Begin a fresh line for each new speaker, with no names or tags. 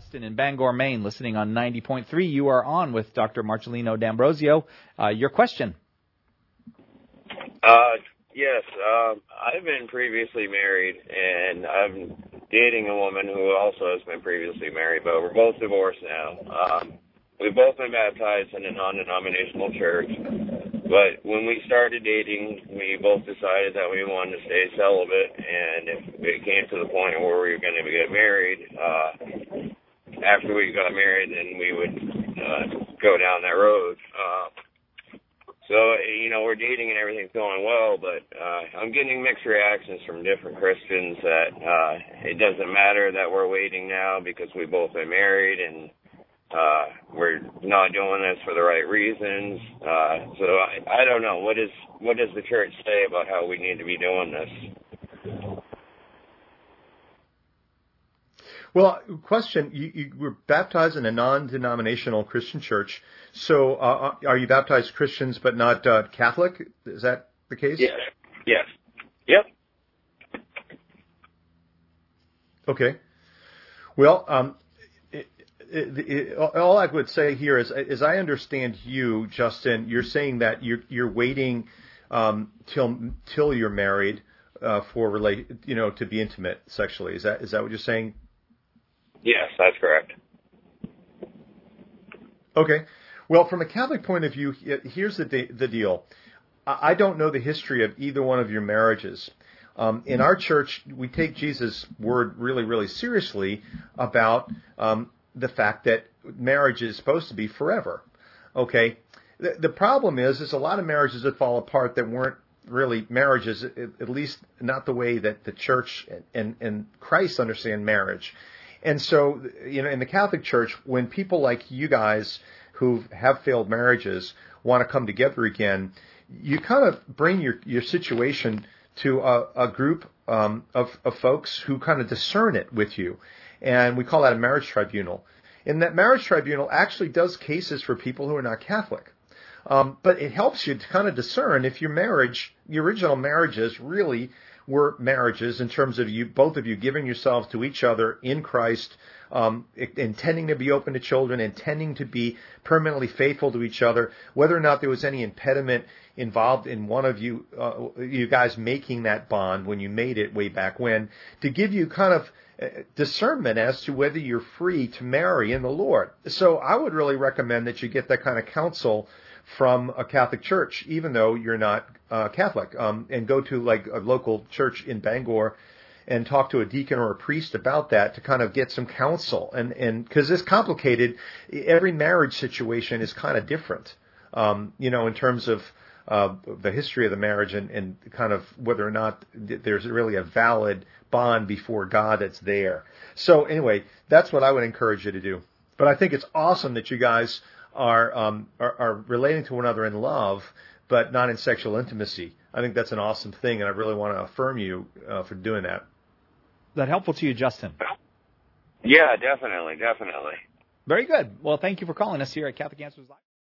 Justin in Bangor, Maine, listening on 90.3. You are on with Dr. Marcelino D'Ambrosio. Your question.
Yes, I've been previously married, and I'm dating a woman who also has been previously married, but we're both divorced now. We've both been baptized in a non-denominational church, but when we started dating, we both decided that we wanted to stay celibate, and if it came to the point where we were going to get married, after we got married, then we would go down that road. So, we're dating and everything's going well, but I'm getting mixed reactions from different Christians that it doesn't matter that we're waiting now because we both been married and we're not doing this for the right reasons. So I don't know. What does the church say about how we need to be doing this?
Well, question, you were baptized in a non-denominational Christian church. So are you baptized Christians but not Catholic? Is that the case?
Yes. Yes. Yep.
Okay. Well, all I would say here is, as I understand you, Justin, you're saying that you're waiting till you're married to be intimate sexually. Is that what you're saying?
Yes, that's correct.
Okay. Well, from a Catholic point of view, here's the deal. I don't know the history of either one of your marriages. In our church, we take Jesus' word really, really seriously about the fact that marriage is supposed to be forever. Okay. The problem is a lot of marriages that fall apart that weren't really marriages, at least not the way that the church and Christ understand marriage. And so, in the Catholic Church, when people like you guys who have failed marriages want to come together again, you kind of bring your situation to a group of folks who kind of discern it with you. And we call that a marriage tribunal. And that marriage tribunal actually does cases for people who are not Catholic. But it helps you to kind of discern if your original marriages really were marriages in terms of both of you giving yourselves to each other in Christ, intending to be open to children, intending to be permanently faithful to each other, whether or not there was any impediment involved in one of you guys making that bond when you made it way back when, to give you kind of discernment as to whether you're free to marry in the Lord. So I would really recommend that you get that kind of counsel from a Catholic church, even though you're not Catholic, and go to like a local church in Bangor and talk to a deacon or a priest about that to kind of get some counsel. And because it's complicated, every marriage situation is kind of different, in terms of the history of the marriage and kind of whether or not there's really a valid bond before God that's there. So anyway, that's what I would encourage you to do. But I think it's awesome that you guys are relating to one another in love, but not in sexual intimacy. I think that's an awesome thing, and I really want to affirm you for doing that.
Is that helpful to you, Justin?
Yeah, definitely.
Very good. Well, thank you for calling us here at Catholic Answers Live.